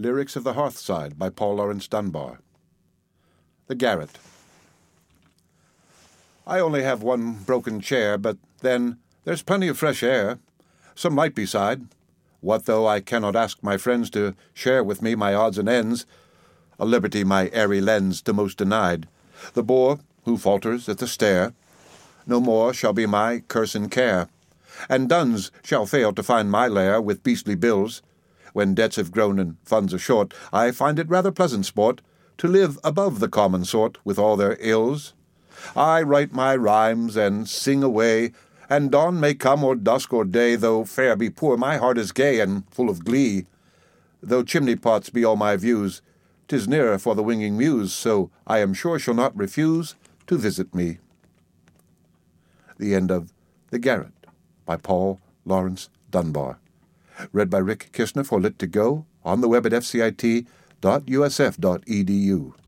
Lyrics of the Hearthside by Paul Laurence Dunbar. The Garret. I only have one broken chair, but then there's plenty of fresh air. Some light beside. What though I cannot ask my friends to share with me my odds and ends, a liberty my airy lends to most denied. The boor, who falters at the stair, no more shall be my curse and care, and duns shall fail to find my lair with beastly bills. When debts have grown and funds are short, I find it rather pleasant sport to live above the common sort with all their ills. I write my rhymes and sing away, and dawn may come or dusk or day, though fare be poor, my heart is gay and full of glee. Though chimney-pots be all my views, 'tis nearer for the winging muse, so I am sure she'll not refuse to visit me. The end of The Garret by Paul Laurence Dunbar. Read by Rick Kishner for Lit2Go, on the web at fcit.usf.edu.